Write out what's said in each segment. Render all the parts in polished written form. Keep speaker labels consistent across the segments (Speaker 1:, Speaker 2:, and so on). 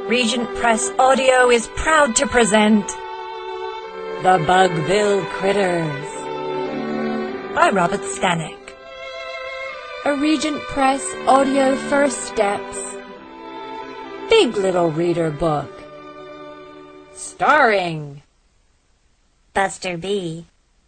Speaker 1: Regent Press Audio is proud to present The Bugville Critters by Robert Stanek. A Regent Press Audio First Steps Big Little Reader book. Starring Buster B,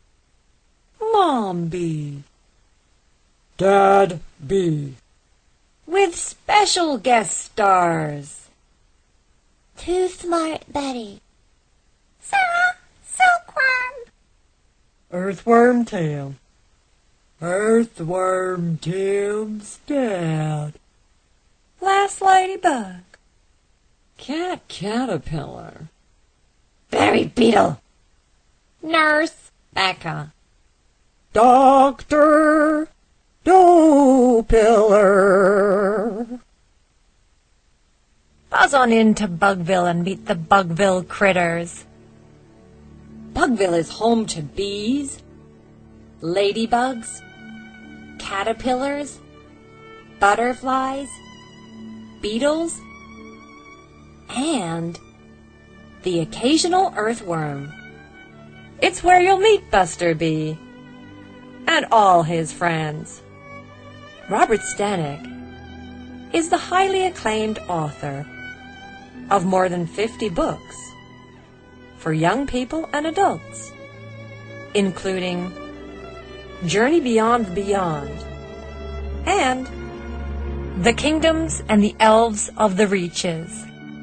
Speaker 1: Mom B, Dad B, with special guest stars
Speaker 2: Too Smart Betty, Sarah Silkworm,
Speaker 1: Earthworm Tim, Earthworm Tim's dad, Last Ladybug, Cat Caterpillar, Berry Beetle, Nurse Becca, Dr. Dopiller. Buzz on into Bugville and meet the Bugville Critters. Bugville is home to bees, ladybugs, caterpillars, butterflies, beetles, and the occasional earthworm. It's where you'll meet Buster B and all his friends. Robert Stanek is the highly acclaimed author of more than 50 books for young people and adults, including Journey Beyond the Beyond and The Kingdoms and the Elves of the Reaches.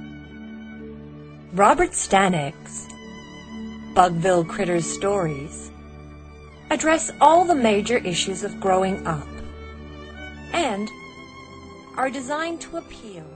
Speaker 1: Robert Stanek's Bugville Critters stories address all the major issues of growing up and are designed to appeal